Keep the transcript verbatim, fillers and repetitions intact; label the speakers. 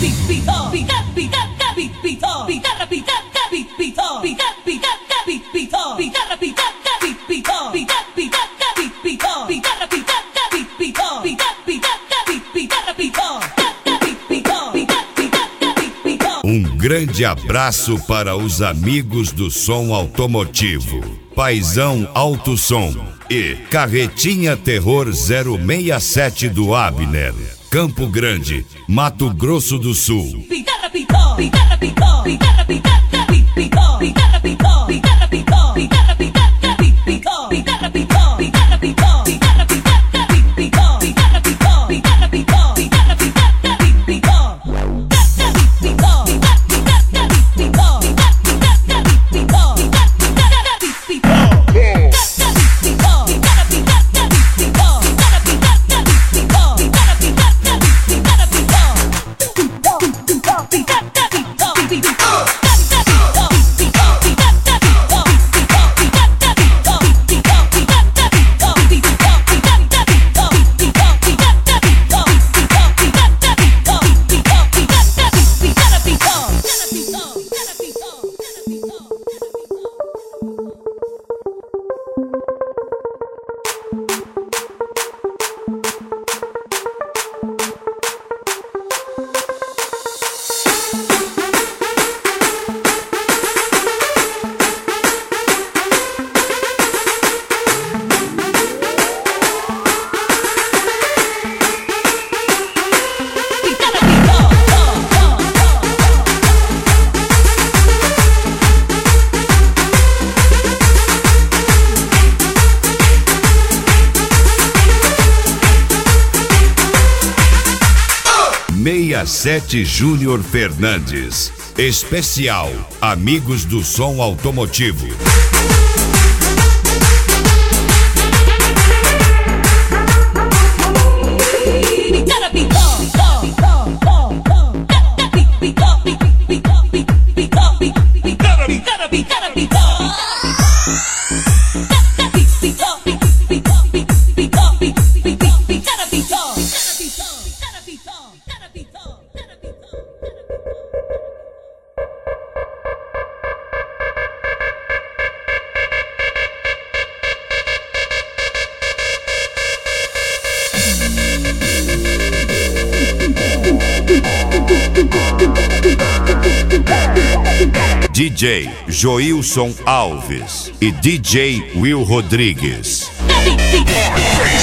Speaker 1: Um grande abraço para os amigos do som automotivo. Paizão Alto Som e Carretinha Terror zero seis sete do Abner, Campo Grande, Mato Grosso do Sul. sessenta e sete Júnior Fernandes. Especial Amigos do Som Automotivo. D J Joilson Alves e D J Will Rodrigues.